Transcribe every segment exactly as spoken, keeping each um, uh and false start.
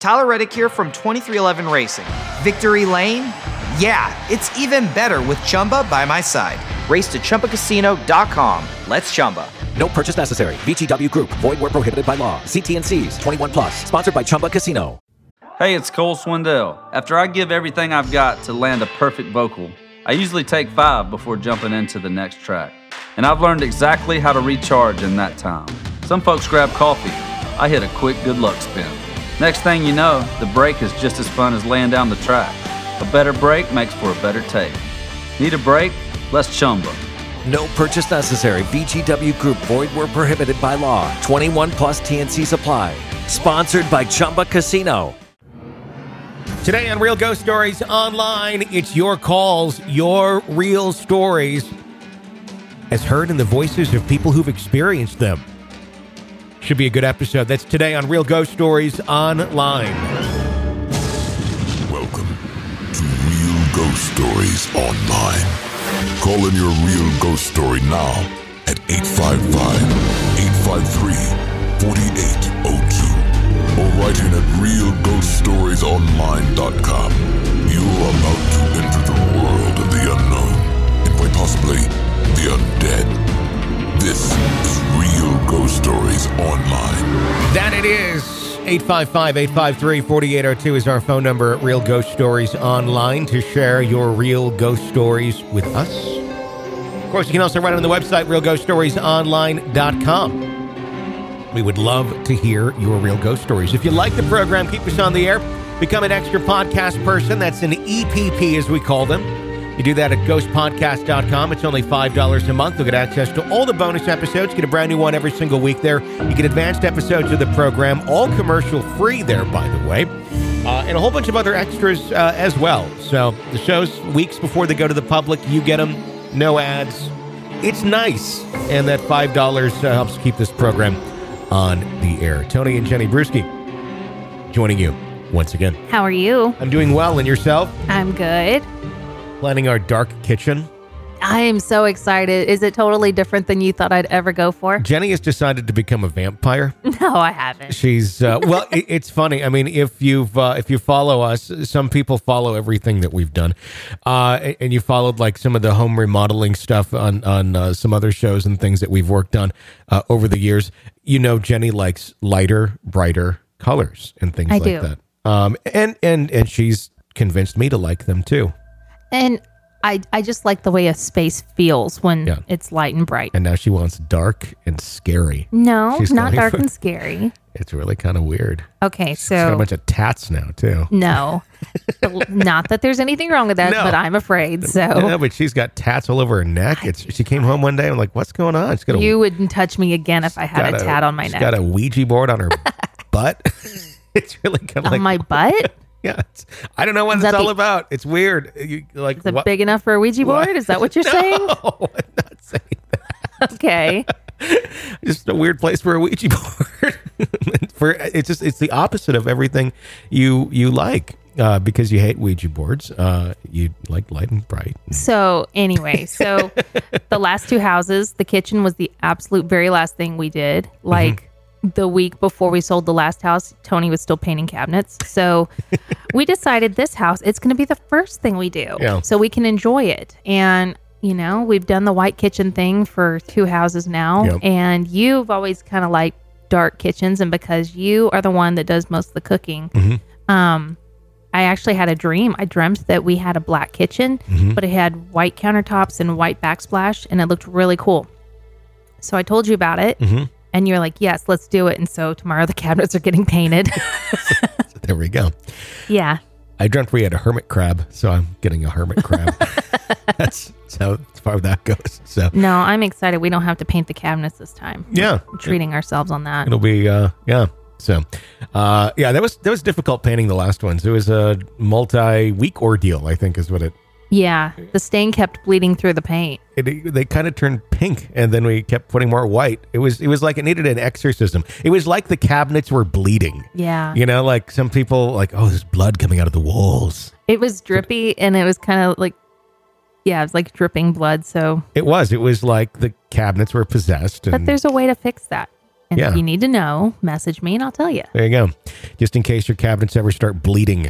Tyler Reddick here from twenty-three eleven Racing. Victory Lane? Yeah, it's even better with Chumba by my side. Race to Chumba Casino dot com. Let's Chumba. No purchase necessary. V G W Group. Void where prohibited by law. See T and C's. twenty-one plus. Sponsored by Chumba Casino. Hey, it's Cole Swindell. After I give everything I've got to land a perfect vocal, I usually take five before jumping into the next track. And I've learned exactly how to recharge in that time. Some folks grab coffee. I hit a quick good luck spin. Next thing you know, the break is just as fun as laying down the track. A better break makes for a better take. Need a break? Let's Chumba. No purchase necessary. V G W Group. Void where prohibited by law. twenty-one plus T and C supply. Sponsored by Chumba Casino. Today on Real Ghost Stories Online, it's your calls, your real stories, as heard in the voices of people who've experienced them. Should be a good episode. That's today on Real Ghost Stories Online. Welcome to Real Ghost Stories Online. Call in your real ghost story now at eight five five, eight five three, four eight zero two or write in at real ghost stories online dot com. You are about to enter the world of the unknown and quite possibly the undead. This is Real Ghost Stories Online. That it is. eight five five, eight five three, four eight zero two is our phone number at Real Ghost Stories Online to share your real ghost stories with us. Of course, you can also write on the website, real ghost stories online dot com. We would love to hear your real ghost stories. If you like the program, keep us on the air. Become an extra podcast person. That's an E P P, as we call them. You do that at ghost podcast dot com. It's only five dollars a month. You'll get access to all the bonus episodes. You get a brand new one every single week there. You get advanced episodes of the program, all commercial free there, by the way. Uh, and a whole bunch of other extras uh, as well. So the shows, weeks before they go to the public, you get them. No ads. It's nice. And that five dollars uh, helps keep this program on the air. Tony and Jenny Brewski joining you once again. How are you? I'm doing well. And yourself? I'm good. Planning our dark kitchen. I am so excited. Is it totally different than you thought I'd ever go for? Jenny has decided to become a vampire. No, I haven't. She's uh, well. it, it's funny. I mean, if you've uh, if you follow us, some people follow everything that we've done, uh, and you followed like some of the home remodeling stuff on on uh, some other shows and things that we've worked on uh, over the years. You know, Jenny likes lighter, brighter colors and things I like do. that. Um, and and and she's convinced me to like them too. And I I just like the way a space feels when Yeah. it's light and bright. And now she wants dark and scary. No, She's not going dark for- and scary. It's really kind of weird. Okay, She's got a so bunch of tats now too. no. Not that there's anything wrong with that, No. but I'm afraid. So Yeah, but she's got tats all over her neck. It's she came home one day. I'm like, what's going on? She's got a, you wouldn't touch me again if I had got a tat on my she's neck. got a Ouija board on her butt. It's really kind of On like my butt? yeah. It's, I don't know what Is it's that all the- about. It's weird. You, like Is it what? big enough for a Ouija board? What? Is that what you're No, saying? I'm not saying that. Okay. Just a weird place for a Ouija board. for it's just it's the opposite of everything you you like. Uh, because you hate Ouija boards, uh, you like light and bright. So anyway, so the last two houses, the kitchen was the absolute very last thing we did. Like Mm-hmm. the week before we sold the last house, Tony was still painting cabinets. So we decided this house, it's going to be the first thing we do. Yeah. So we can enjoy it. And, you know, we've done the white kitchen thing for two houses now. Yep. And you've always kind of liked dark kitchens. And because you are the one that does most of the cooking, Mm-hmm. um, I actually had a dream. I dreamt that we had a black kitchen, Mm-hmm. but it had white countertops and white backsplash, and it looked really cool. So I told you about it, Mhm. and you're like, yes, let's do it. And so tomorrow the cabinets are getting painted. There we go. Yeah. I dreamt we had a hermit crab, so I'm getting a hermit crab. that's, that's how far that goes. So No, I'm excited. We don't have to paint the cabinets this time. yeah, We're treating ourselves on that. it'll be uh, yeah. So uh, yeah, that was that was difficult painting the last ones. It was a multi-week ordeal, I think, is what it. Yeah. The stain kept bleeding through the paint. It, they kind of turned pink, and then we kept putting more white. It was it was like it needed an exorcism. It was like the cabinets were bleeding. Yeah. You know, like some people like, oh, there's blood coming out of the walls. It was drippy, and it was kind of like, yeah, it was like dripping blood. So, It was. It was like the cabinets were possessed. And but there's a way to fix that. And Yeah. if you need to know, message me and I'll tell you. There you go. Just in case your cabinets ever start bleeding.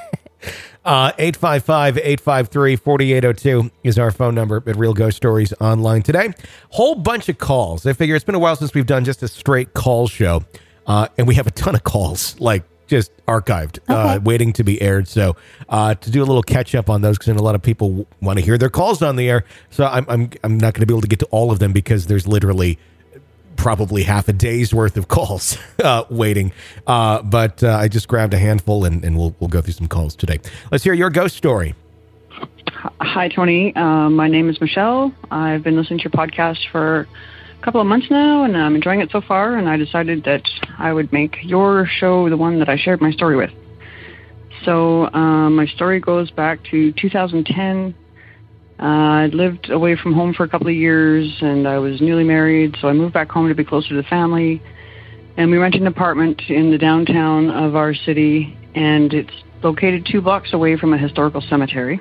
uh, eight five five, eight five three, four eight zero two is our phone number at Real Ghost Stories Online today. Whole bunch of calls. I figure it's been a while since we've done just a straight call show. Uh, and we have a ton of calls, like just archived, Okay. uh, waiting to be aired. So uh, to do a little catch up on those, because a lot of people w- want to hear their calls on the air. So I'm I'm I'm not going to be able to get to all of them because there's literally probably half a day's worth of calls uh, waiting. Uh, but uh, I just grabbed a handful, and, and we'll we'll go through some calls today. Let's hear your ghost story. Hi, Tony. Uh, my name is Michelle. I've been listening to your podcast for a couple of months now, and I'm enjoying it so far, and I decided that I would make your show the one that I shared my story with. So um, my story goes back to two thousand ten. Uh, I lived away from home for a couple of years, and I was newly married, so I moved back home to be closer to the family. And we rented an apartment in the downtown of our city, and it's located two blocks away from a historical cemetery.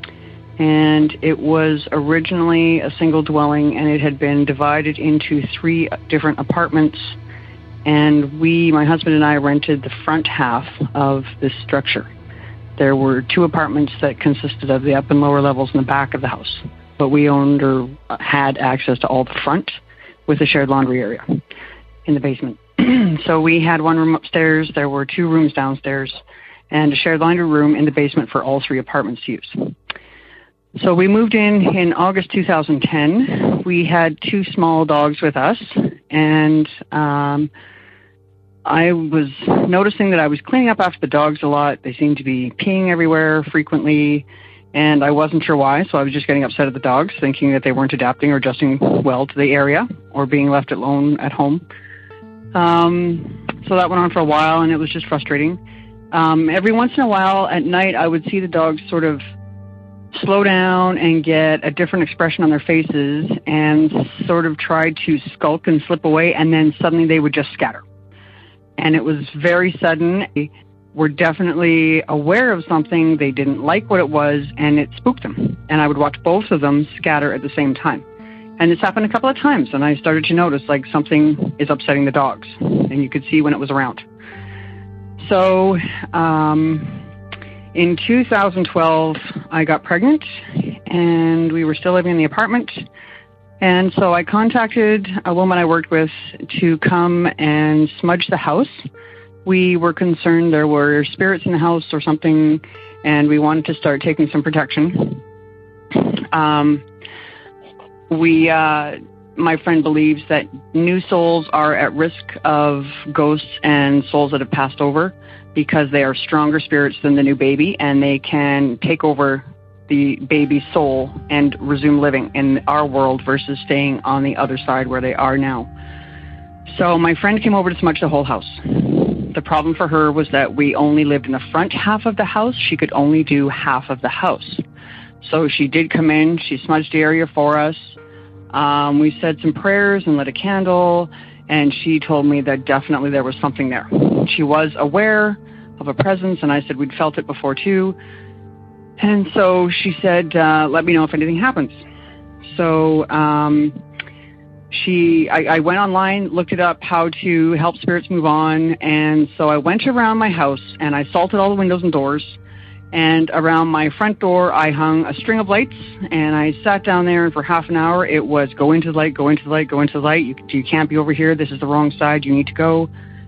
And it was originally a single dwelling, and it had been divided into three different apartments. And we, my husband and I, rented the front half of this structure. There were two apartments that consisted of the up and lower levels in the back of the house. But we owned or had access to all the front with a shared laundry area in the basement. So we had one room upstairs, there were two rooms downstairs, and a shared laundry room in the basement for all three apartments to use. So we moved in in August two thousand ten. We had two small dogs with us, and um, I was noticing that I was cleaning up after the dogs a lot. They seemed to be peeing everywhere frequently, and I wasn't sure why, so I was just getting upset at the dogs, thinking that they weren't adapting or adjusting well to the area or being left alone at home. Um, so that went on for a while, and it was just frustrating. Um, every once in a while at night, I would see the dogs sort of slow down and get a different expression on their faces and sort of try to skulk and slip away, and then suddenly they would just scatter. And it was very sudden. They were definitely aware of something. They didn't like what it was, and it spooked them. And I would watch both of them scatter at the same time. And this happened a couple of times, and I started to notice like something is upsetting the dogs, and you could see when it was around. So um, in two thousand twelve, I got pregnant, and we were still living in the apartment. And so I contacted a woman I worked with to come and smudge the house. We were concerned there were spirits in the house or something, and we wanted to start taking some protection. Um, we, uh, my friend believes that new souls are at risk of ghosts and souls that have passed over because they are stronger spirits than the new baby, and they can take over the baby's soul and resume living in our world versus staying on the other side where they are now. So my friend came over to smudge the whole house. The problem for her was that we only lived in the front half of the house. She could only do half of the house. So she did come in, she smudged the area for us. Um, we said some prayers and lit a candle, and she told me that definitely there was something there. She was aware of a presence, and I said we'd felt it before too. And so she said, uh, let me know if anything happens. So um, she, I, I went online, looked it up, how to help spirits move on. And so I went around my house, and I salted all the windows and doors. And around my front door, I hung a string of lights, and I sat down there, and for half an hour, it was go into the light, go into the light, go into the light. You, you can't be over here. This is the wrong side. You need to go.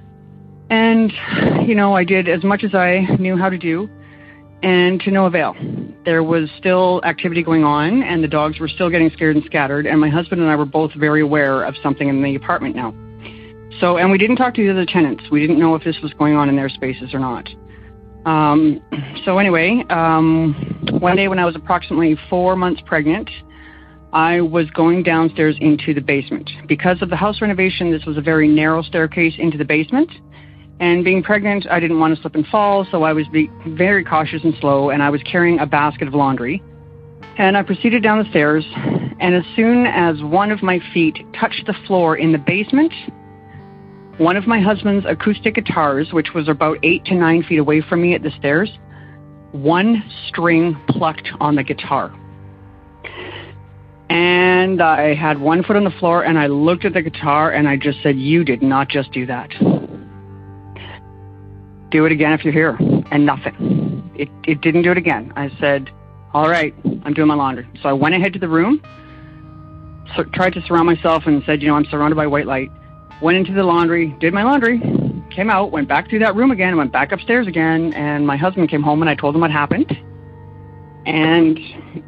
And, you know, I did as much as I knew how to do, and to no avail. There was still activity going on, and the dogs were still getting scared and scattered, and my husband and I were both very aware of something in the apartment now. So, and we didn't talk to the other tenants. We didn't know if this was going on in their spaces or not. Um, so anyway, um, one day when I was approximately four months pregnant, I was going downstairs into the basement. Because of the house renovation, this was a very narrow staircase into the basement. And being pregnant, I didn't want to slip and fall, so I was be very cautious and slow, and I was carrying a basket of laundry. And I proceeded down the stairs, and as soon as one of my feet touched the floor in the basement, one of my husband's acoustic guitars, which was about eight to nine feet away from me at the stairs, one string plucked on the guitar. And I had one foot on the floor, and I looked at the guitar, and I just said, you did not just do that. Do it again if you're here. And nothing. It, it didn't do it again. I said, all right, I'm doing my laundry. So I went ahead to the room, so tried to surround myself and said, you know, I'm surrounded by white light. Went into the laundry, did my laundry, came out, went back through that room again, went back upstairs again, and my husband came home and I told him what happened. And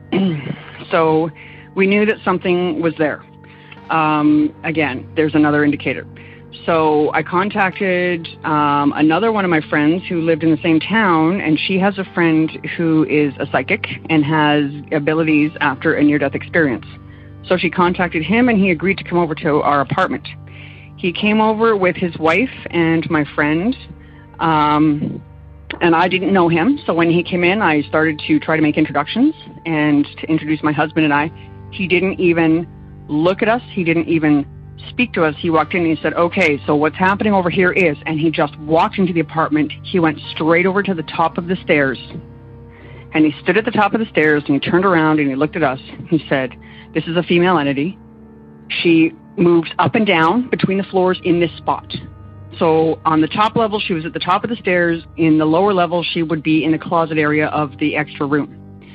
so we knew that something was there. Um, again, there's another indicator. So I contacted um, another one of my friends who lived in the same town, and she has a friend who is a psychic and has abilities after a near-death experience. So she contacted him, and he agreed to come over to our apartment. He came over with his wife and my friend, um, and I didn't know him. So when he came in, I started to try to make introductions and to introduce my husband and I. He didn't even look at us. He didn't even speak to us. He walked in and he said, okay, so what's happening over here is, and he just walked into the apartment. He went straight over to the top of the stairs, and he stood at the top of the stairs, and he turned around and he looked at us. He said, this is a female entity. She moves up and down between the floors in this spot. So on the top level, she was at the top of the stairs. In the lower level, she would be in the closet area of the extra room.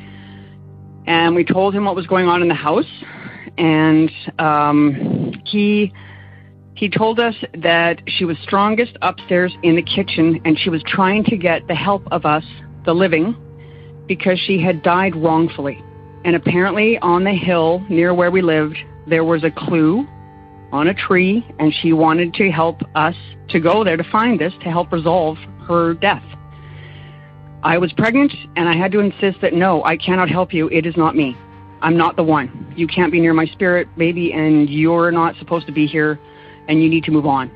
And we told him what was going on in the house. And um, he he told us that she was strongest upstairs in the kitchen, and she was trying to get the help of us, the living, because she had died wrongfully. And apparently on the hill near where we lived, there was a clue on a tree, and she wanted to help us to go there to find this to help resolve her death. I was pregnant, and I had to insist that, no, I cannot help you. It is not me. I'm not the one. You can't be near my spirit, baby, and you're not supposed to be here, and you need to move on.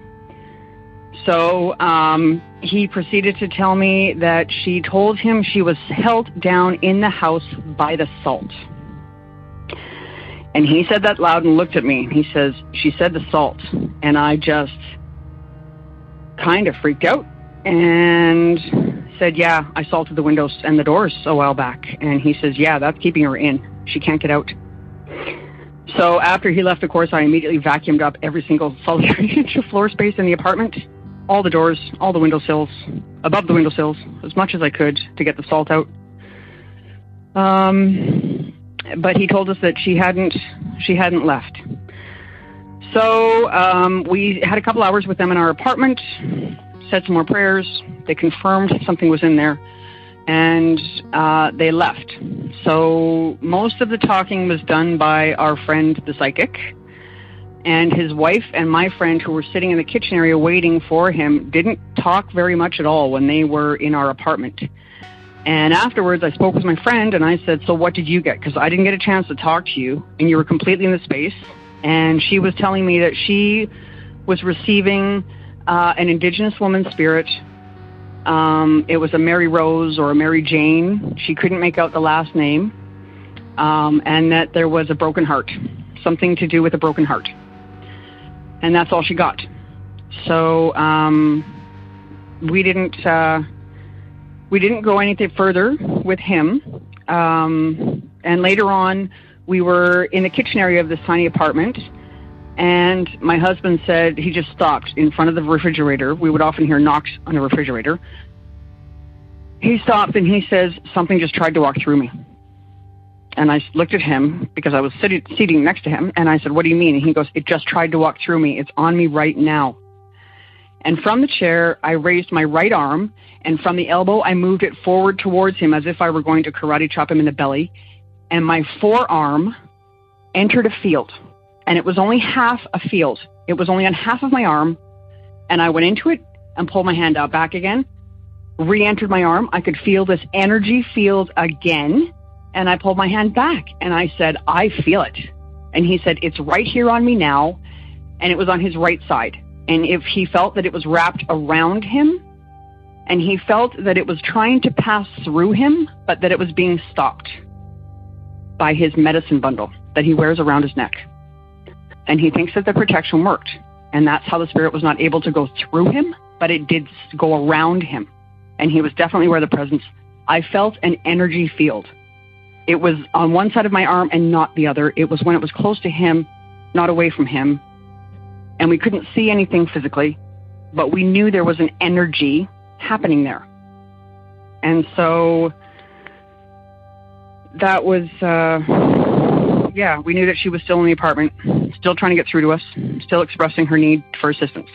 So um, he proceeded to tell me that she told him she was held down in the house by the salt. And he said that loud and looked at me. He says, she said the salt. And I just kind of freaked out and said, yeah, I salted the windows and the doors a while back. And he says, yeah, that's keeping her in. She can't get out. So after he left, of course, I immediately vacuumed up every single solitary inch of floor space in the apartment, all the doors, all the windowsills, above the windowsills, as much as I could to get the salt out. Um... But he told us that she hadn't she hadn't left. So um, we had a couple hours with them in our apartment, said some more prayers. They confirmed something was in there, and uh, they left. So most of the talking was done by our friend, the psychic, and his wife and my friend, who were sitting in the kitchen area waiting for him, didn't talk very much at all when they were in our apartment. And afterwards, I spoke with my friend, and I said, so what did you get? Because I didn't get a chance to talk to you, and you were completely in the space. And she was telling me that she was receiving uh, an Indigenous woman spirit. Um, it was a Mary Rose or a Mary Jane. She couldn't make out the last name. Um, and that there was a broken heart, something to do with a broken heart. And that's all she got. So um, we didn't... Uh, We didn't go anything further with him. Um, and later on, we were in the kitchen area of this tiny apartment, and my husband said he just stopped in front of the refrigerator. We would often hear knocks on the refrigerator. He stopped and he says, something just tried to walk through me. And I looked at him because I was sitting, sitting next to him, and I said, what do you mean? And he goes, it just tried to walk through me. It's on me right now. And from the chair, I raised my right arm, and from the elbow, I moved it forward towards him as if I were going to karate chop him in the belly. And my forearm entered a field, and it was only half a field. It was only on half of my arm, and I went into it and pulled my hand out back again, re-entered my arm. I could feel this energy field again, and I pulled my hand back, and I said, I feel it. And he said, it's right here on me now, and it was on his right side. And if he felt that it was wrapped around him, and he felt that it was trying to pass through him, but that it was being stopped by his medicine bundle that he wears around his neck. And he thinks that the protection worked. And that's how the spirit was not able to go through him, but it did go around him. And he was definitely where the presence, I felt an energy field. it was on one side of my arm and not the other. It was when it was close to him, not away from him. And we couldn't see anything physically, but we knew there was an energy happening there. And so that was, uh, yeah, we knew that she was still in the apartment, still trying to get through to us, still expressing her need for assistance.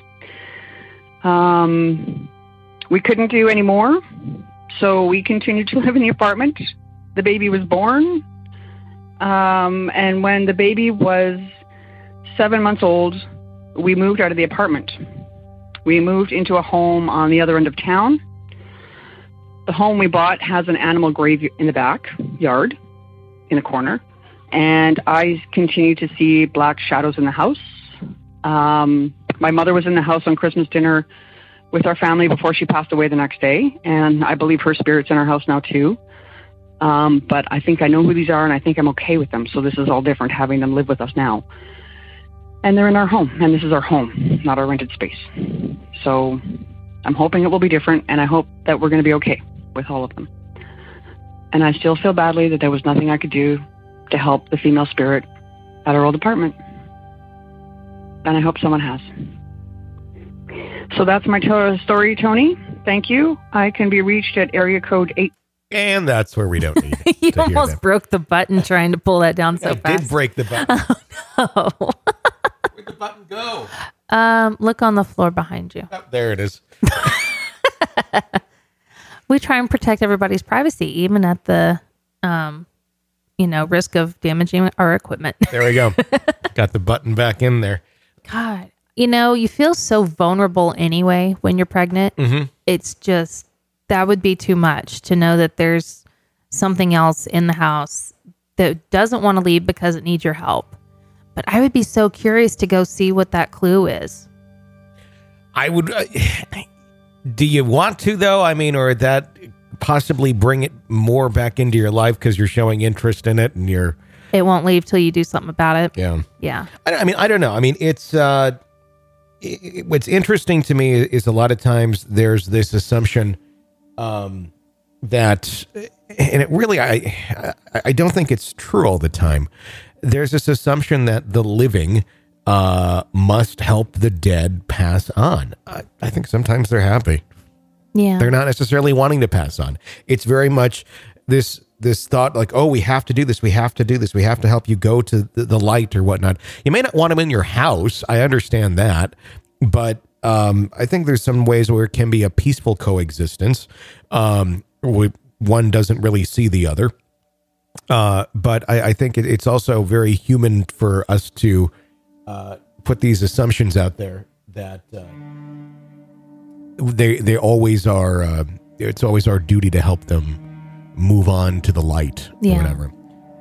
Um, we couldn't do any more, so we continued to live in the apartment. The baby was born, um, and when the baby was seven months old, we moved out of the apartment. We moved into a home on the other end of town. The home we bought has an animal grave in the backyard, in the corner, and I continued to see black shadows in the house. Um, my mother was in the house on Christmas dinner with our family before she passed away the next day, and I believe her spirit's in our house now too. Um, but I think I know who these are, and I think I'm okay with them, so this is all different, having them live with us now. And they're in our home, and this is our home, not our rented space. So I'm hoping it will be different, and I hope that we're going to be okay with all of them. And I still feel badly that there was nothing I could do to help the female spirit at our old apartment. And I hope someone has. So that's my to- story, Tony. Thank you. I can be reached at area code eight. And that's where we don't need You to hear almost that. broke the button trying to pull that down so I fast. did break the button. Oh, no. Where'd the button go? Um, look on the floor behind you. Oh, there it is. We try and protect everybody's privacy, even at the, um, you know, risk of damaging our equipment. There we go. Got the button back in there. God, you know, you feel so vulnerable anyway when you're pregnant. Mm-hmm. It's just, that would be too much to know that there's something else in the house that doesn't want to leave because it needs your help. But I would be so curious to go see what that clue is. I would. Uh, do you want to, though? I mean, or that possibly bring it more back into your life because you're showing interest in it and you're. It won't leave till you do something about it. Yeah. Yeah. I, I mean, I don't know. I mean, it's. Uh, it, what's interesting to me is a lot of times there's this assumption um, that, and it really, I, I don't think it's true all the time. There's this assumption that the living uh, must help the dead pass on. I, I think sometimes they're happy. Yeah. They're not necessarily wanting to pass on. It's very much this this thought like, oh, we have to do this. We have to do this. We have to help you go to the, the light or whatnot. You may not want them in your house. I understand that. But um, I think there's some ways where it can be a peaceful coexistence. Um, where one doesn't really see the other. Uh, but I, I think it, it's also very human for us to uh, put these assumptions out there that uh, they they always are. Uh, it's always our duty to help them move on to the light Yeah. or whatever.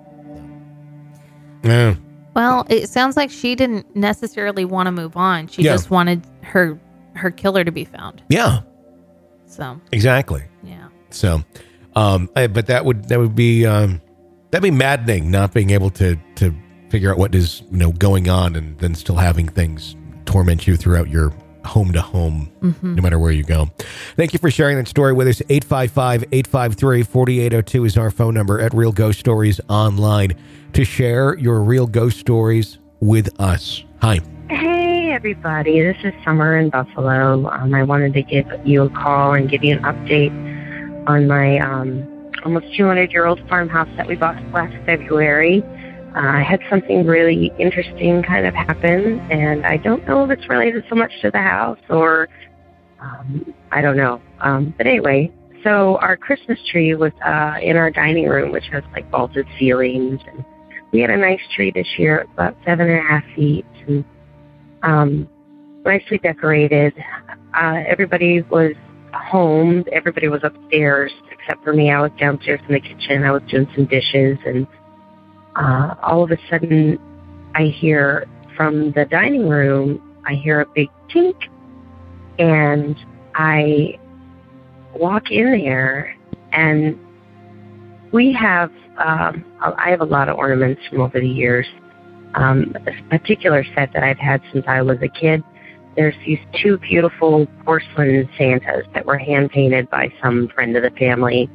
Yeah. Well, it sounds like she didn't necessarily want to move on. She Yeah. just wanted her her killer to be found. Yeah. So, Exactly. yeah. So, um, I, but that would that would be um, that'd be maddening not being able to to figure out what is you know going on and then still having things torment you throughout your home to home, Mm-hmm. no matter where you go. Thank you for sharing that story with us. eight five five, eight five three, four eight zero two is our phone number at Real Ghost Stories Online to share your real ghost stories with us. Hi. Hey, everybody. This is Summer in Buffalo. Um, I wanted to give you a call and give you an update on my um, almost two hundred year old farmhouse that we bought last February. Uh, I had something really interesting kind of happen, and I don't know if it's related so much to the house or um, I don't know. Um, but anyway, so our Christmas tree was uh, in our dining room, which has like vaulted ceilings, and we had a nice tree this year, about seven and a half feet, and um, nicely decorated. Uh, everybody was home. Everybody was upstairs except for me. I was downstairs in the kitchen. I was doing some dishes, and uh, all of a sudden, I hear from the dining room, I hear a big tink, and I walk in there, and we have, um, I have a lot of ornaments from over the years. Um, this particular set that I've had since I was a kid, there's these two beautiful porcelain Santas that were hand-painted by some friend of the family,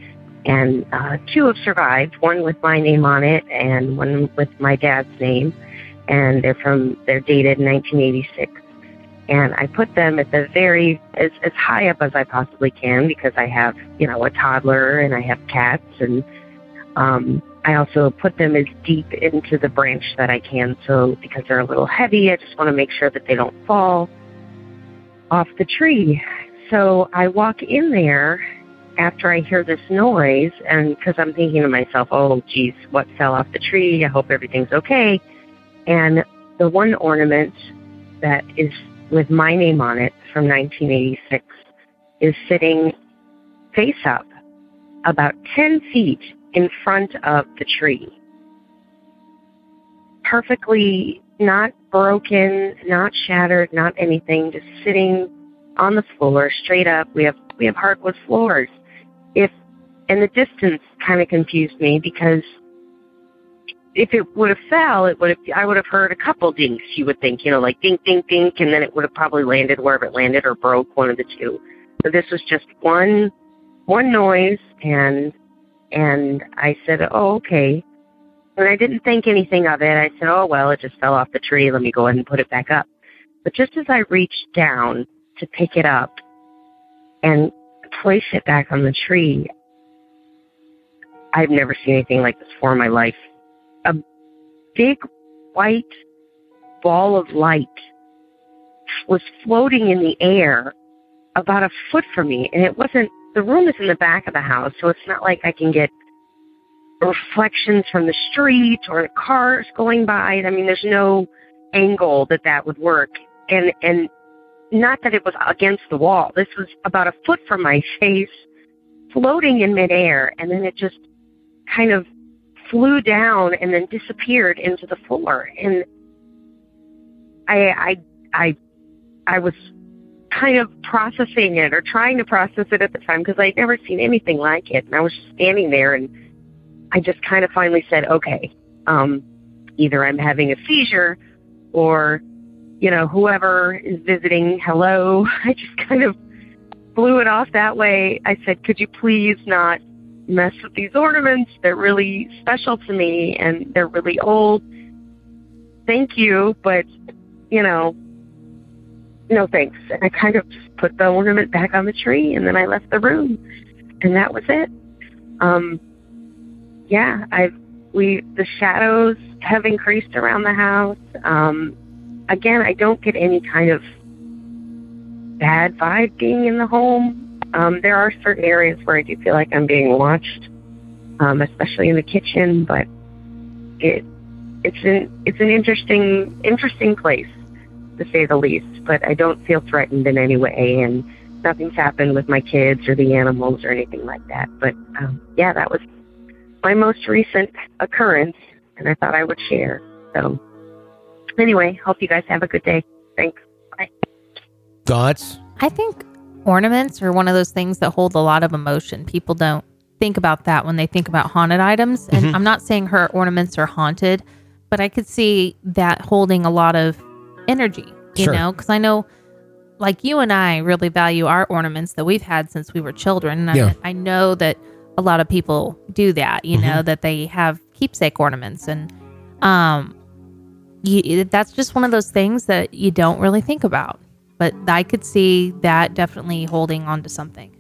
And uh, two have survived, one with my name on it and one with my dad's name. And they're from, they're dated in nineteen eighty-six. And I put them at the very, as, as high up as I possibly can because I have, you know, a toddler and I have cats. And um, I also put them as deep into the branch that I can. So because they're a little heavy, I just want to make sure that they don't fall off the tree. So I walk in there after I hear this noise, and because I'm thinking to myself, oh, geez, what fell off the tree? I hope everything's okay. And the one ornament that is with my name on it from nineteen eighty-six is sitting face up about ten feet in front of the tree. Perfectly not broken, not shattered, not anything, just sitting on the floor straight up. We have we have hardwood floors. If and the distance kind of confused me because if it would have fell, it would have I would have heard a couple dinks. You would think, you know, like dink, dink, dink, and then it would have probably landed wherever it landed or broke, one of the two. So this was just one one noise, and and I said, oh, okay. And I didn't think anything of it. I said, oh, well, it just fell off the tree. Let me go ahead and put it back up. But just as I reached down to pick it up and place it back on the tree, I've never seen anything like this before in my life. A big white ball of light was floating in the air about a foot from me. And it wasn't, the room is in the back of the house, so it's not like I can get reflections from the street or cars going by. I mean, there's no angle that that would work. And, and not that it was against the wall. This was about a foot from my face, floating in midair, and then it just kind of flew down and then disappeared into the floor. And I, I, I, I was kind of processing it or trying to process it at the time because I'd never seen anything like it. And I was just standing there, and I just kind of finally said, okay, um, either I'm having a seizure or, you know, whoever is visiting, hello. I just kind of blew it off that way. I said, could you please not mess with these ornaments? They're really special to me and they're really old. Thank you, but, you know, no thanks. And I kind of just put the ornament back on the tree, and then I left the room, and that was it. Um, yeah, I've, we, the shadows have increased around the house. Um, again, I don't get any kind of bad vibe being in the home. Um, there are certain areas where I do feel like I'm being watched, um, especially in the kitchen, but it, it's an, it's an interesting, interesting place, to say the least, but I don't feel threatened in any way, and nothing's happened with my kids or the animals or anything like that. But, um, yeah, that was my most recent occurrence, and I thought I would share. So, anyway, hope you guys have a good day. Thanks. Bye. Thoughts? I think ornaments are one of those things that hold a lot of emotion. People don't think about that when they think about haunted items. And Mm-hmm. I'm not saying her ornaments are haunted, but I could see that holding a lot of energy, you Sure. know, because I know like you and I really value our ornaments that we've had since we were children. And Yeah. I, I know that a lot of people do that, you Mm-hmm. know, that they have keepsake ornaments. And um, you, that's just one of those things that you don't really think about. But I could see that definitely holding on to something.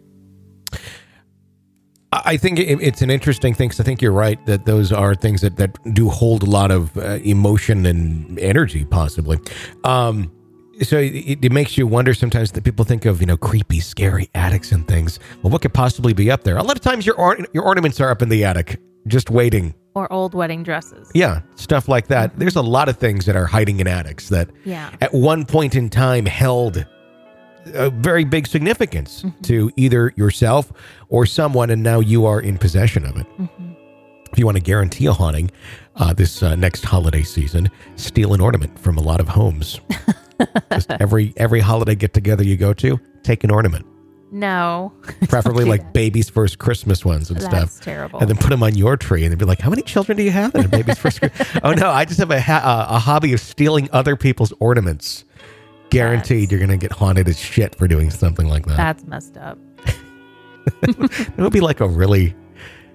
I think it, it's an interesting thing, because I think you're right that those are things that, that do hold a lot of uh, emotion and energy, possibly. Um, so it, it makes you wonder sometimes that people think of, you know, creepy, scary attics and things. Well, what could possibly be up there? A lot of times your or- your ornaments are up in the attic, just waiting. Or old wedding dresses. Yeah, stuff like that. Mm-hmm. There's a lot of things that are hiding in attics that Yeah. at one point in time held a very big significance mm-hmm. to either yourself or someone, and now you are in possession of it. Mm-hmm. If you want to guarantee a haunting uh, this uh, next holiday season, steal an ornament from a lot of homes. Just every every holiday get-together you go to, take an ornament. No. Preferably do like that. baby's first Christmas ones and That's stuff. terrible. And then put them on your tree, and they'd be like, how many children do you have? And a baby's first Christmas. Oh, no, I just have a, ha- a hobby of stealing other people's ornaments. Guaranteed That's, you're going to get haunted as shit for doing something like that. That's messed up. It would be like a really,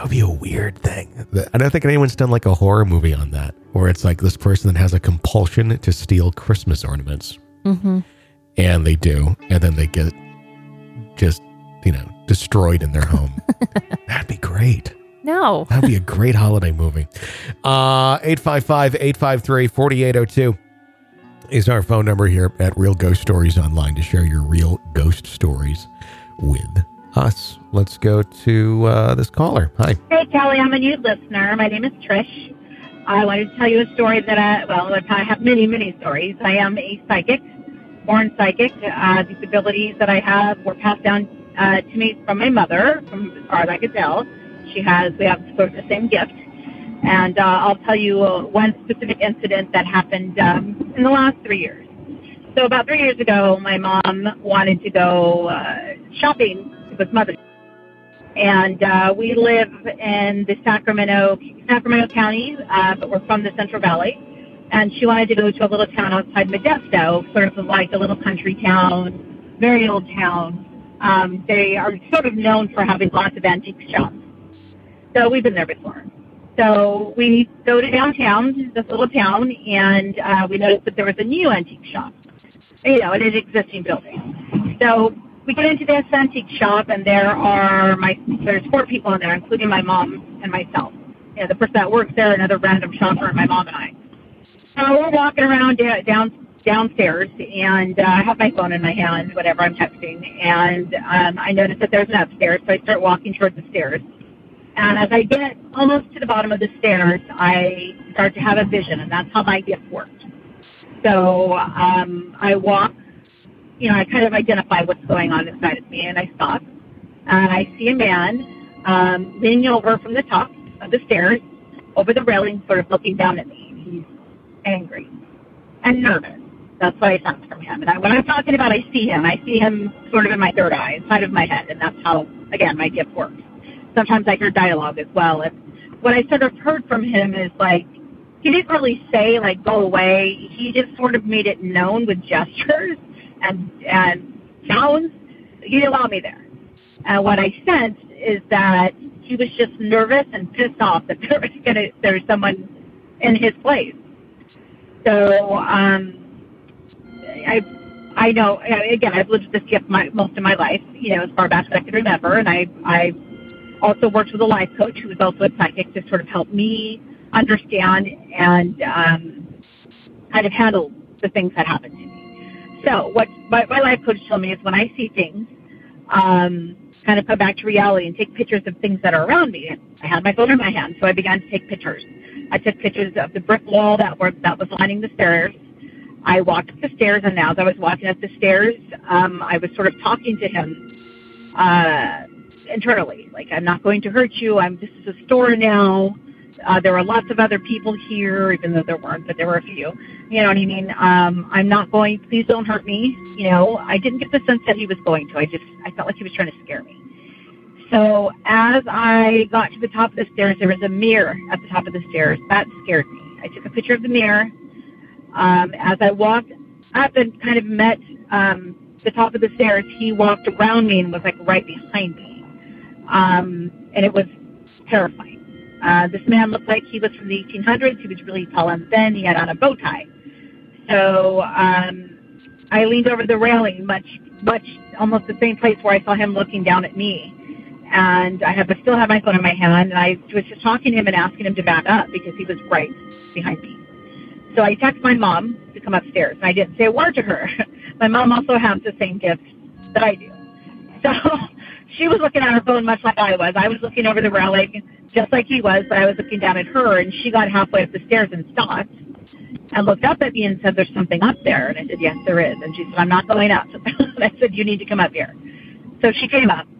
That would be a weird thing. I don't think anyone's done like a horror movie on that, where it's like this person that has a compulsion to steal Christmas ornaments. Mm-hmm. And they do. And then they get just, you know, destroyed in their home. That'd be great. No. That'd be a great holiday movie. Uh, eight five five, eight five three, four eight zero two is our phone number here at Real Ghost Stories Online to share your real ghost stories with us. Let's go to uh, this caller. Hi. Hey, Kelly, I'm a new listener. My name is Trish. I wanted to tell you a story that I, well, I have many, many stories. I am a psychic, born psychic. Uh, these abilities that I have were passed down uh, to me from my mother, from as far as I could tell. She has, we have sort of the same gift. And uh, I'll tell you uh, one specific incident that happened um, in the last three years. So about three years ago, my mom wanted to go uh, shopping with Mother's Day. And uh, we live in the Sacramento, Sacramento County, uh, but we're from the Central Valley. And she wanted to go to a little town outside Modesto, sort of like a little country town, very old town. Um, they are sort of known for having lots of antique shops. So we've been there before. So we go to downtown, this little town, and uh, we noticed that there was a new antique shop, you know, in an existing building. So we get into this antique shop, and there are my there's four people in there, including my mom and myself. You know, the person that works there, another random shopper, and my mom and I. So we're walking around down downstairs, and uh, I have my phone in my hand, whatever, I'm texting, and um, I notice that there's an upstairs, so I start walking towards the stairs. And as I get almost to the bottom of the stairs, I start to have a vision, and that's how my gift worked. So um, I walk, you know, I kind of identify what's going on inside of me, and I stop, and I see a man um, leaning over from the top of the stairs, over the railing, sort of looking down at me. He's angry and nervous. That's what I sense from him. And I, when I'm talking about I see him, I see him sort of in my third eye, inside of my head, and that's how, again, my gift works. Sometimes I hear dialogue as well. And what I sort of heard from him is like, he didn't really say like, go away. He just sort of made it known with gestures and, and sounds. He didn't allow me there. And what I sensed is that he was just nervous and pissed off that there was gonna, there was someone in his place. So, um, I, I know, again, I've lived this gift my, most of my life, you know, as far back as I can remember. And I, I, also worked with a life coach who was also a psychic to sort of help me understand and um, kind of handle the things that happened to me. So what my, my life coach told me is when I see things, um, kind of come back to reality and take pictures of things that are around me. I had my phone in my hand, so I began to take pictures. I took pictures of the brick wall that, were, that was lining the stairs. I walked up the stairs, and as I was walking up the stairs, um, I was sort of talking to him uh, internally, like, I'm not going to hurt you. I'm. This is a store now. Uh, there are lots of other people here, even though there weren't, but there were a few. You know what I mean? Um, I'm not going, please don't hurt me. You know, I didn't get the sense that he was going to. I just, I felt like he was trying to scare me. So as I got to the top of the stairs, there was a mirror at the top of the stairs. That scared me. I took a picture of the mirror. Um, as I walked up and kind of met um, the top of the stairs, he walked around me and was like right behind me. Um, and it was terrifying. Uh, this man looked like he was from the eighteen hundreds. He was really tall and thin. He had on a bow tie. So um, I leaned over the railing, much, much, almost the same place where I saw him looking down at me. And I have, I still have my phone in my hand, and I was just talking to him and asking him to back up because he was right behind me. So I texted my mom to come upstairs, and I didn't say a word to her. My mom also has the same gift that I do. So she was looking at her phone much like I was. I was looking over the railing just like he was, but I was looking down at her, and she got halfway up the stairs and stopped and looked up at me and said, there's something up there. And I said, yes, there is. And she said, I'm not going up. And I said, you need to come up here. So she came up,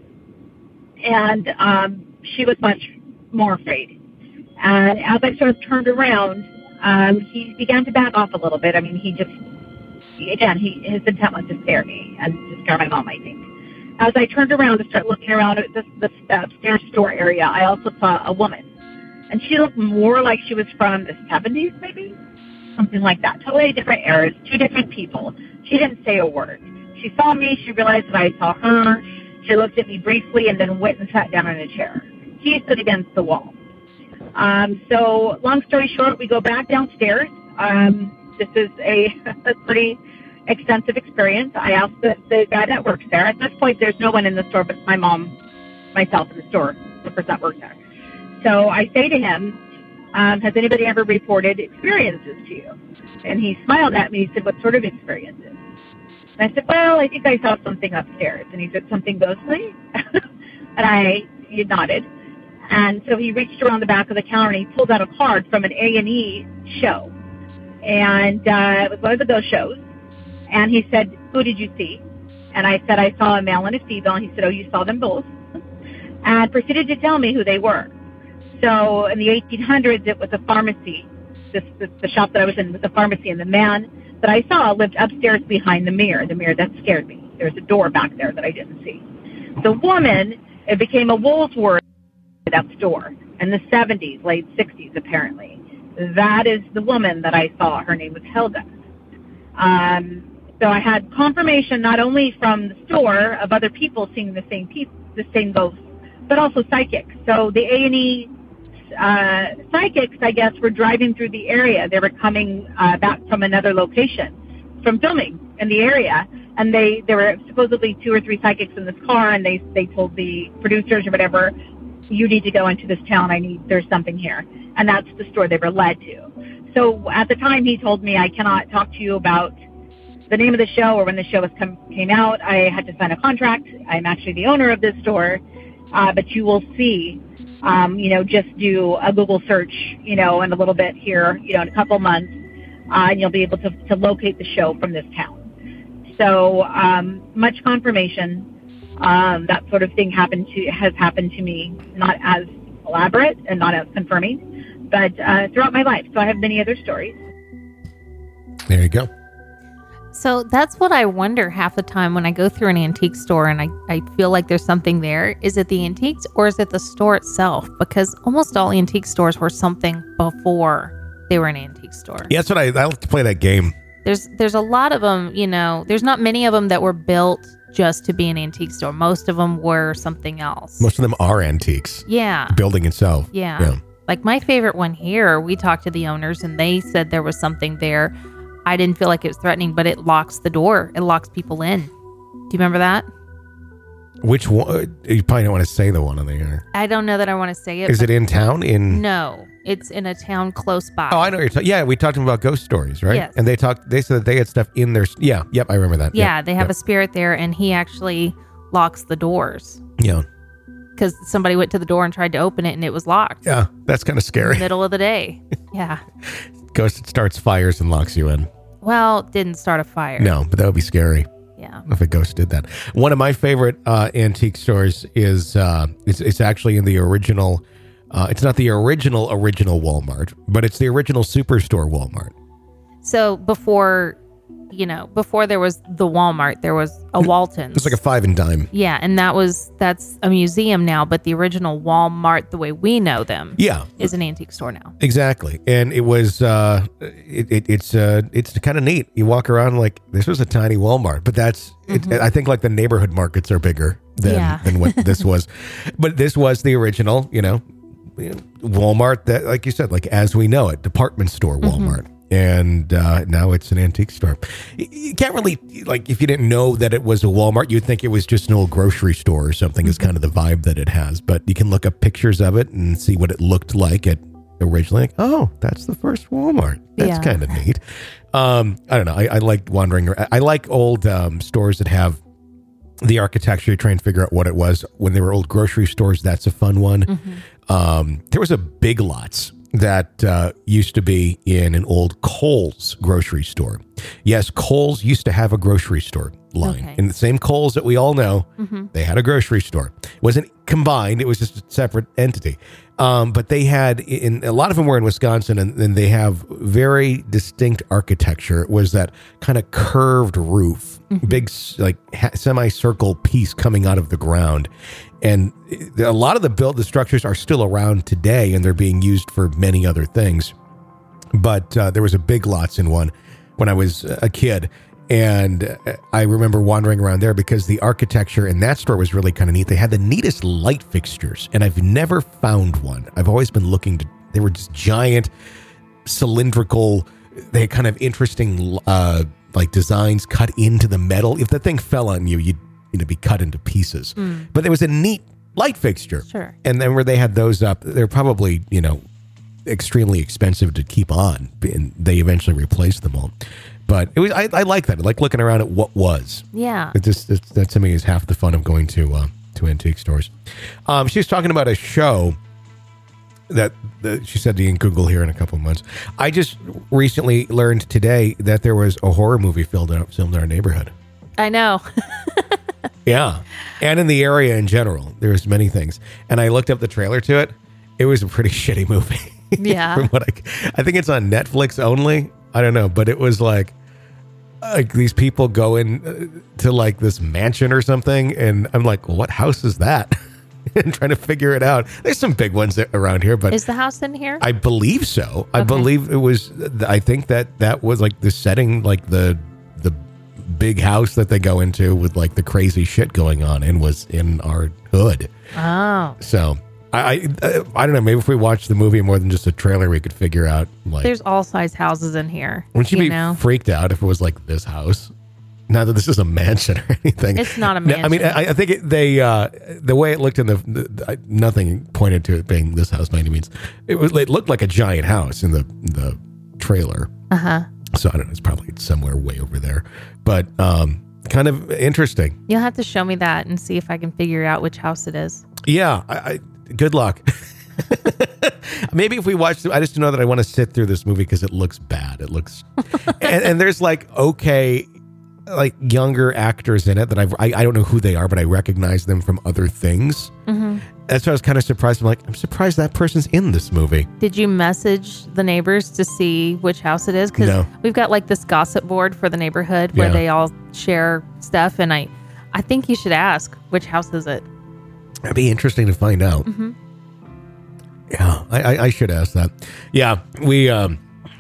and um, she was much more afraid. And as I sort of turned around, um, he began to back off a little bit. I mean, he just, again, he, his intent was to scare me and to scare my mom, I think. As I turned around to start looking around at this, this uh, upstairs store area, I also saw a woman. And she looked more like she was from the seventies, maybe? Something like that. Totally different eras, two different people. She didn't say a word. She saw me. She realized that I saw her. She looked at me briefly and then went and sat down in a chair. He stood against the wall. Um, so long story short, we go back downstairs. Um, this is a, a pretty extensive experience. I asked the, the guy that works there. At this point, there's no one in the store but my mom, myself in the store, the person that works there. So I say to him, um, has anybody ever reported experiences to you? And he smiled at me. He said, what sort of experiences? And I said, well, I think I saw something upstairs. And he said, something ghostly? And I he nodded. And so he reached around the back of the counter and he pulled out a card from an A and E show. And uh, it was one of the ghost shows. And he said, who did you see? And I said, I saw a male and a female. And he said, oh, you saw them both? And proceeded to tell me who they were. So in the eighteen hundreds, it was a pharmacy. This, this the shop that I was in was a pharmacy. And the man that I saw lived upstairs behind the mirror, the mirror that scared me. There was a door back there that I didn't see. The woman, it became a Woolworth that store in the seventies, late sixties, apparently. That is the woman that I saw. Her name was Helga. Um, so I had confirmation not only from the store of other people seeing the same people, the same ghosts, but also psychics. So the A and E uh, psychics, I guess, were driving through the area. They were coming uh, back from another location, from filming in the area, and they there were supposedly two or three psychics in this car, and they they told the producers or whatever, you need to go into this town. I need there's something here, and that's the store they were led to. So at the time, he told me, I cannot talk to you about the name of the show or when the show was come, came out. I had to sign a contract. I'm actually the owner of this store, uh, but you will see. Um, you know, just do a Google search, you know, in a little bit here, you know, in a couple months, uh, and you'll be able to, to locate the show from this town. So um, much confirmation. Um, that sort of thing happened to has happened to me, not as elaborate and not as confirming, but uh, throughout my life. So I have many other stories. There you go. So that's what I wonder half the time when I go through an antique store and I, I feel like there's something there. Is it the antiques or is it the store itself? Because almost all antique stores were something before they were an antique store. Yeah, that's what I, I like to play that game. There's there's a lot of them, you know, there's not many of them that were built just to be an antique store. Most of them were something else. Most of them are antiques. Yeah. The building itself. Yeah. yeah. Like my favorite one here, we talked to the owners and they said there was something there. I didn't feel like it was threatening, but it locks the door. It locks people in. Do you remember that? Which one? You probably don't want to say the one on the air. I don't know that I want to say it. Is it in town? In No, it's in a town close by. Oh, I know what you're talking. Yeah, we talked to them about ghost stories, right? Yes. And they talked. They said that they had stuff in their. Yeah, yep, I remember that. Yeah, yep, they have yep. a spirit there, and he actually locks the doors. Yeah. Because somebody went to the door and tried to open it, and it was locked. Yeah, that's kind of scary. Middle of the day. Yeah. Ghost starts fires and locks you in. Well, didn't start a fire. No, but that would be scary. Yeah. If a ghost did that. One of my favorite uh, antique stores is uh, it's, it's actually in the original. Uh, it's not the original original Walmart, but it's the original Superstore Walmart. So before, you know, before there was the Walmart, there was a Walton's. It's like a five and dime. Yeah, and that was that's a museum now, but the original Walmart, the way we know them, yeah, is an antique store now. Exactly, and it was uh, it, it, it's uh, it's kind of neat. You walk around like this was a tiny Walmart, but that's mm-hmm. it, I think like the neighborhood markets are bigger than yeah. than what this was, but this was the original, you know, Walmart that, like you said, like as we know it, department store Walmart. Mm-hmm. And uh, now it's an antique store. You can't really, like, if you didn't know that it was a Walmart, you'd think it was just an old grocery store or something, is kind of the vibe that it has. But you can look up pictures of it and see what it looked like at originally. Like, oh, that's the first Walmart. That's yeah. kind of neat. Um, I don't know. I, I like wandering. I like old um, stores that have the architecture. You try and figure out what it was. When they were old grocery stores, that's a fun one. Mm-hmm. Um, there was a Big Lots that uh, used to be in an old Kohl's grocery store. Yes, Kohl's used to have a grocery store line. Okay. In the same Kohl's that we all know, mm-hmm. they had a grocery store. It wasn't combined. It was just a separate entity. Um, but they had, in a lot of them were in Wisconsin, and, and they have very distinct architecture. It was that kind of curved roof, mm-hmm. big, like ha- semicircle piece coming out of the ground. And a lot of the build, the structures are still around today, and they're being used for many other things. But uh, there was a Big Lots in one when I was a kid, And I remember wandering around there because the architecture in that store was really kind of neat. They had the neatest light fixtures, and I've never found one. I've always been looking to, they were just giant, cylindrical, they had kind of interesting uh, like designs cut into the metal. If the thing fell on you, you'd you know, be cut into pieces. Mm. But there was a neat light fixture. Sure. And then where they had those up, they're probably, you know, extremely expensive to keep on. And they eventually replaced them all. But it was I, I like that. I like looking around at what was. Yeah. It just it's, that to me is half the fun of going to uh, to antique stores. Um, she was talking about a show that, that she said in Google here in a couple of months. I just recently learned today that there was a horror movie filmed in, filmed in our neighborhood. I know. Yeah. And in the area in general. There's many things. And I looked up the trailer to it. It was a pretty shitty movie. Yeah. From what I, I think it's on Netflix only. I don't know. But it was like, like these people go in to like this mansion or something. And I'm like, well, what house is that? And trying to figure it out. There's some big ones around here. But is the house in here? I believe so. I Okay. believe it was. I think that that was like the setting, like the the big house that they go into with like the crazy shit going on, and was in our hood. Oh. So I I, I don't know. Maybe if we watched the movie more than just a trailer, we could figure out like. There's all size houses in here. Wouldn't you, you be know? freaked out if it was like this house? Not that this is a mansion or anything. It's not a No, mansion. I mean, I, I think it, they uh, the way it looked in the, the I, nothing pointed to it being this house by any means. It was it looked like a giant house in the the trailer. Uh huh. So I don't know. It's probably somewhere way over there, but um, kind of interesting. You'll have to show me that and see if I can figure out which house it is. Yeah. I, I good luck. Maybe if we watch, I just know that I want to sit through this movie because it looks bad. It looks, and, and there's like okay, like younger actors in it that I've, I I don't know who they are, but I recognize them from other things. Mm-hmm. That's why I was kind of surprised. I'm like, I'm surprised that person's in this movie. Did you message the neighbors to see which house it is? Because No. we've got like this gossip board for the neighborhood where Yeah. they all share stuff, and I, I think you should ask which house is it. It'd be interesting to find out. Mm-hmm. Yeah, I, I, I should ask that. Yeah, we, um,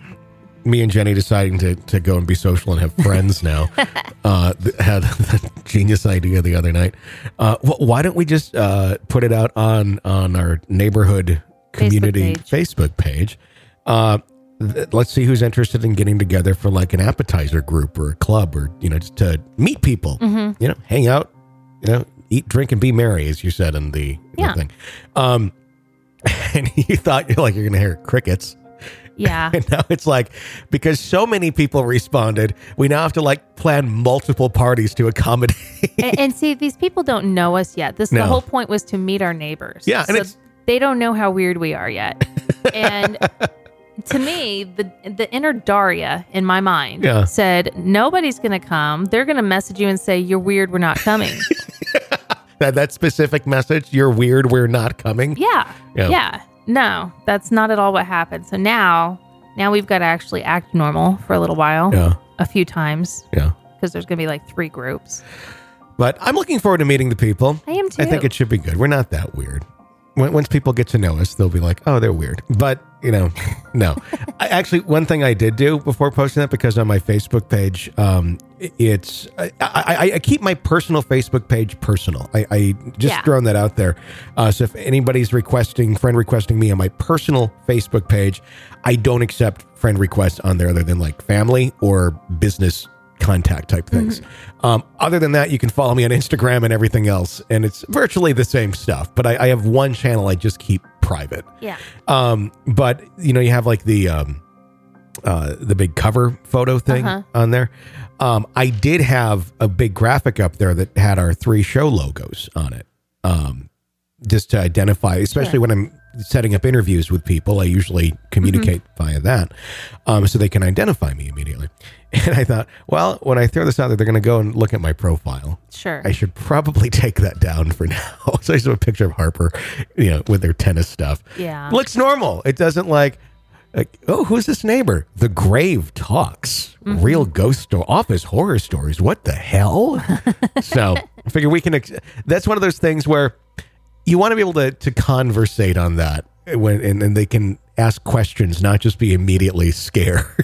me and Jenny deciding to, to go and be social and have friends now, uh, th- had the genius idea the other night. Uh, wh- why don't we just uh, put it out on, on our neighborhood community Facebook Facebook page? Uh, th- let's see who's interested in getting together for like an appetizer group or a club, or, you know, just to meet people, Mhm. you know, hang out, you know, eat, drink, and be merry, as you said in the, the Yeah. thing. Um, and you thought you're like, you're going to hear crickets. Yeah. And now it's like, because so many people responded, we now have to like plan multiple parties to accommodate. and, and see, these people don't know us yet. This No. the whole point was to meet our neighbors. Yeah, and so it's- they don't know how weird we are yet. And to me, the the inner Daria in my mind Yeah. said, nobody's going to come. They're going to message you and say, you're weird, we're not coming. that that specific message, you're weird, we're not coming. Yeah. Yeah. Yeah. No, that's not at all what happened. So now, now we've got to actually act normal for a little while. Yeah. A few times. Yeah. Because there's going to be like three groups. But I'm looking forward to meeting the people. I am too. I think it should be good. We're not that weird. When, once people get to know us, they'll be like, oh, they're weird. But, you know, no. I, actually, one thing I did do before posting that, because on my Facebook page, um, it's, I, I, I keep my personal Facebook page personal. I, I just Yeah. thrown that out there. Uh, so if anybody's requesting, friend requesting me on my personal Facebook page, I don't accept friend requests on there other than like family or business contact type things. Mm-hmm. Um, other than that, you can follow me on Instagram and everything else, and it's virtually the same stuff. But I, I have one channel I just keep private. Yeah. Um, but you know, you have like the um, uh, the big cover photo thing Uh-huh. on there. Um, I did have a big graphic up there that had our three show logos on it, um, just to identify, especially Sure. when I'm setting up interviews with people. I usually communicate via that, um, so they can identify me immediately. And I thought, well, when I throw this out there, they're going to go and look at my profile. Sure. I should probably take that down for now. So I just have a picture of Harper, you know, with their tennis stuff. Yeah. Looks normal. It doesn't like, like, oh, who's this neighbor? The Grave Talks. Mm-hmm. Real ghost story. Office horror stories. What the hell? So I figure we can, ex- that's one of those things where you want to be able to, to conversate on that when, and, and they can ask questions, not just be immediately scared.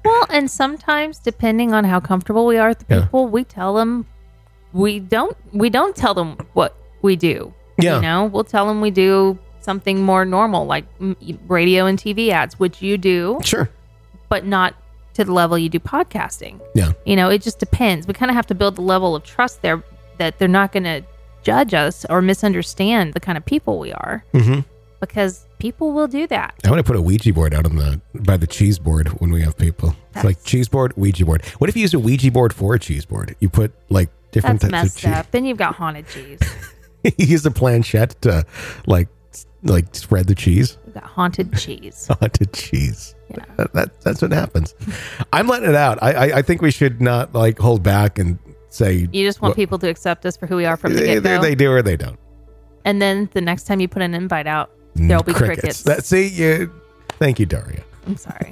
Well, and sometimes, depending on how comfortable we are with the Yeah. people, we tell them we don't. We don't tell them what we do. Yeah. You know, we'll tell them we do something more normal, like mm, radio and T V ads, which you do, Sure. but not to the level you do podcasting. Yeah. You know, it just depends. We kind of have to build the level of trust there that they're not going to judge us or misunderstand the kind of people we are, Mm-hmm. because people will do that. I want to put a Ouija board out on the by the cheese board when we have people. It's like cheese board, Ouija board. What if you use a Ouija board for a cheese board? You put like different That's types messed of cheese. up. Then you've got haunted cheese. You use a planchette to like like spread the cheese. You've got haunted cheese. Haunted cheese. Yeah. That, that, that's what happens. I'm letting it out. I, I I think we should not like hold back and say You just want what- people to accept us for who we are from the they, get they, go. they do or they don't. And then the next time you put an invite out, there'll be crickets. That, see you. Thank you, Daria. I'm sorry.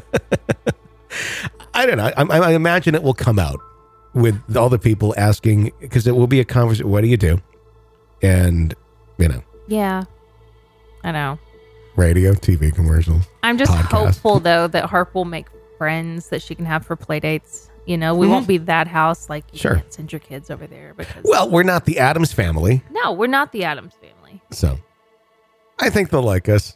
I don't know. I, I, I imagine it will come out with all the people asking, because it will be a conversation. What do you do? And, you know, Yeah, I know. radio, T V commercials. I'm just podcast. hopeful, though, that Harp will make friends that she can have for play dates. You know, we Mhm. won't be that house like you Sure. can't send your kids over there because Well, we're not the Addams family, no, we're not the Addams family. so I think they'll like us.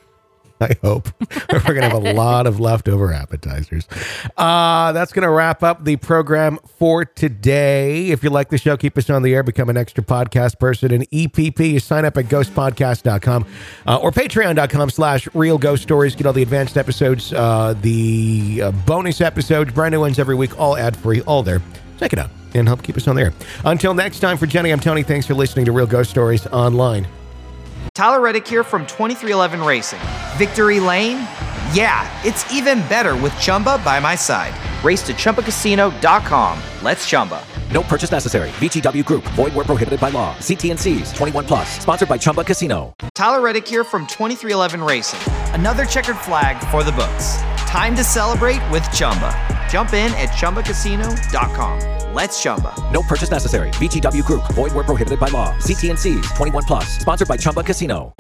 I hope. We're going to have a lot of leftover appetizers. Uh, that's going to wrap up the program for today. If you like the show, keep us on the air, become an extra podcast person. And E P P, you sign up at ghost podcast dot com uh, or patreon dot com slash real ghost stories. Get all the advanced episodes, uh, the uh, bonus episodes, brand new ones every week, all ad-free, all there. Check it out and help keep us on the air. Until next time, for Jenny, I'm Tony. Thanks for listening to Real Ghost Stories Online. Tyler Reddick here from twenty-three eleven Racing. Victory Lane? Yeah, it's even better with Chumba by my side. Race to Chumba Casino dot com. Let's Chumba. No purchase necessary. V G W Group. Void where prohibited by law. See T N Cs. twenty-one plus. Sponsored by Chumba Casino. Tyler Reddick here from twenty-three eleven Racing. Another checkered flag for the books. Time to celebrate with Chumba. Jump in at Chumba Casino dot com. Let's Chumba. No purchase necessary. V G W Group. Void where prohibited by law. See T N Cs. twenty-one plus. Sponsored by Chumba Casino.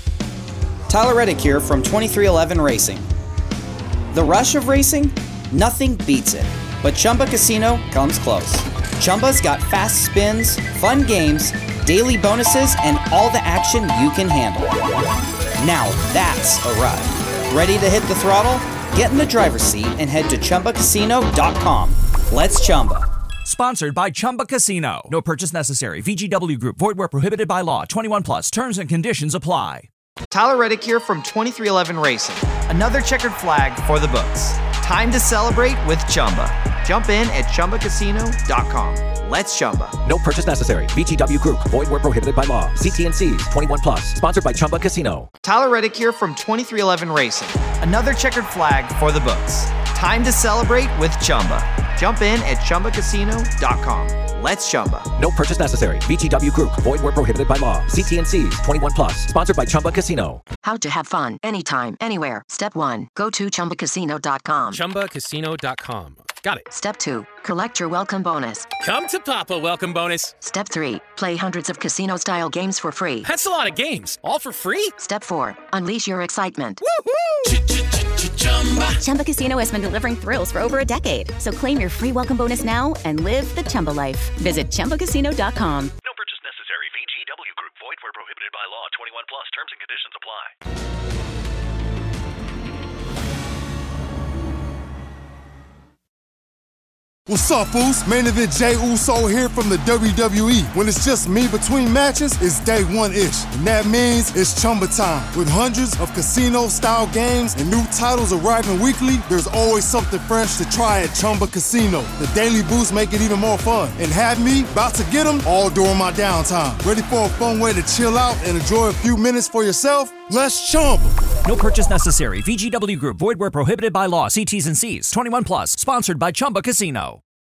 Tyler Reddick here from twenty-three eleven Racing. The rush of racing? Nothing beats it. But Chumba Casino comes close. Chumba's got fast spins, fun games, daily bonuses, and all the action you can handle. Now that's a ride. Ready to hit the throttle? Get in the driver's seat and head to Chumba Casino dot com. Let's Chumba. Sponsored by Chumba Casino. No purchase necessary. V G W Group. Void where prohibited by law. twenty-one plus. Terms and conditions apply. Tyler Reddick here from twenty-three eleven Racing. Another checkered flag for the books. Time to celebrate with Chumba. Jump in at Chumba Casino dot com. Let's Chumba. No purchase necessary. V G W Group. Void where prohibited by law. See T N Cs. twenty-one plus. Sponsored by Chumba Casino. Tyler Reddick here from twenty-three eleven Racing. Another checkered flag for the books. Time to celebrate with Chumba. Jump in at Chumba Casino dot com. Let's Chumba. No purchase necessary. V G W Group. Void where prohibited by law. See T N Cs. twenty-one plus. Sponsored by Chumba Casino. How to have fun anytime, anywhere. Step one, go to Chumba Casino dot com. Chumba Casino dot com. Got it. Step two, collect your welcome bonus. Come to Papa welcome bonus. Step three, play hundreds of casino-style games for free. That's a lot of games. All for free? Step four, unleash your excitement. Chumba Casino has been delivering thrills for over a decade. So claim your free welcome bonus now and live the Chumba life. Visit Chumba Casino dot com. No purchase necessary. V G W Group. Void where prohibited by law. twenty-one plus. Terms and conditions apply. What's up, fools? Main event Jey Uso here from the W W E. When it's just me between matches, it's day one-ish. And that means it's Chumba time. With hundreds of casino-style games and new titles arriving weekly, there's always something fresh to try at Chumba Casino. The daily boosts make it even more fun. And have me about to get them all during my downtime. Ready for a fun way to chill out and enjoy a few minutes for yourself? Let's Chumba. No purchase necessary. V G W Group. Void where prohibited by law. See T's and C's. twenty-one plus. Sponsored by Chumba Casino.